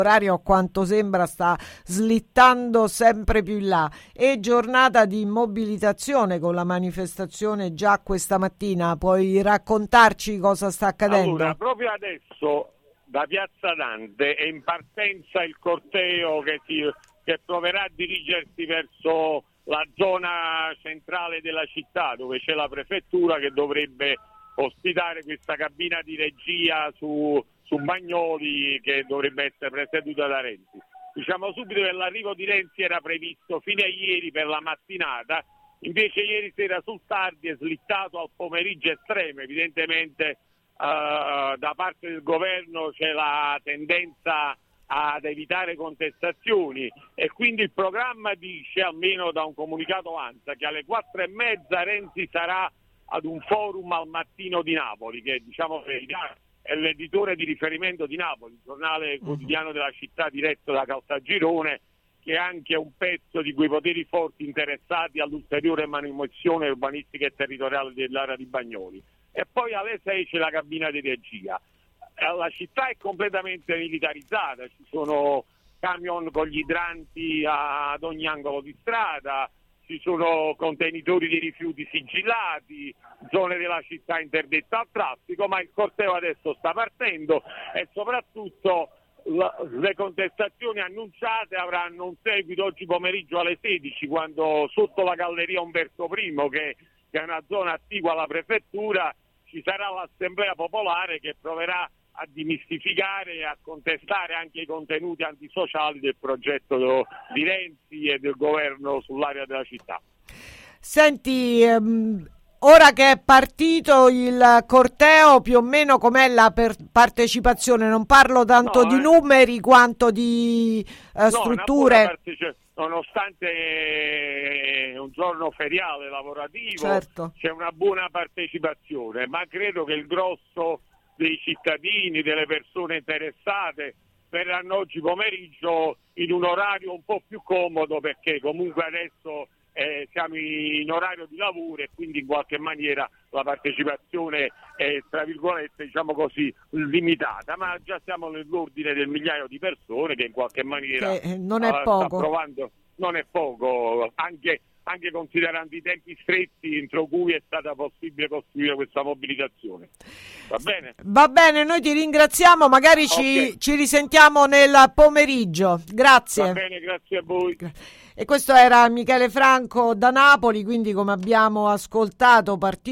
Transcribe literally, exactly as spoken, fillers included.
L'orario, a quanto sembra, sta slittando sempre più in là. E giornata di mobilitazione con la manifestazione già questa mattina. Puoi raccontarci cosa sta accadendo? Allora, proprio adesso da Piazza Dante è in partenza il corteo che, si, che proverà a dirigersi verso la zona centrale della città, dove c'è la prefettura che dovrebbe ospitare questa cabina di regia su, su Bagnoli, che dovrebbe essere presieduta da Renzi. Diciamo subito che l'arrivo di Renzi era previsto fino a ieri per la mattinata, invece ieri sera sul tardi è slittato al pomeriggio estremo. Evidentemente uh, da parte del governo c'è la tendenza ad evitare contestazioni, e quindi il programma dice, almeno da un comunicato ANSA, che alle quattro e mezza Renzi sarà ad un forum al Mattino di Napoli, che diciamo è l'editore di riferimento di Napoli, il giornale quotidiano della città diretto da Caltagirone, che è anche un pezzo di quei poteri forti interessati all'ulteriore manutenzione urbanistica e territoriale dell'area di Bagnoli. E poi alle sei c'è la cabina di regia. La città è completamente militarizzata, ci sono camion con gli idranti ad ogni angolo di strada, ci sono contenitori di rifiuti sigillati, zone della città interdette al traffico, ma il corteo adesso sta partendo e soprattutto la, le contestazioni annunciate avranno un seguito oggi pomeriggio alle sedici, quando sotto la galleria Umberto I, che, che è una zona attigua alla prefettura, ci sarà l'assemblea popolare che proverà a dimistificare e a contestare anche i contenuti antisociali del progetto di Renzi e del governo sull'area della città. Senti, ehm, ora che è partito il corteo, più o meno com'è la per- partecipazione? Non parlo tanto no, di eh. numeri quanto di eh, no, strutture. Parteci- nonostante è un giorno feriale lavorativo, certo. C'è una buona partecipazione, ma credo che il grosso dei cittadini, delle persone interessate, verranno oggi pomeriggio in un orario un po' più comodo, perché comunque adesso eh, siamo in orario di lavoro e quindi in qualche maniera la partecipazione è, tra virgolette, diciamo così, limitata, ma già siamo nell'ordine del migliaio di persone che in qualche maniera che non è uh, poco. sta provando, non è poco, anche anche considerando i tempi stretti entro cui è stata possibile costruire questa mobilitazione. Va bene? Va bene, noi ti ringraziamo, magari ci, okay. ci risentiamo nel pomeriggio. Grazie. Va bene, grazie a voi. E questo era Michele Franco da Napoli, quindi come abbiamo ascoltato partito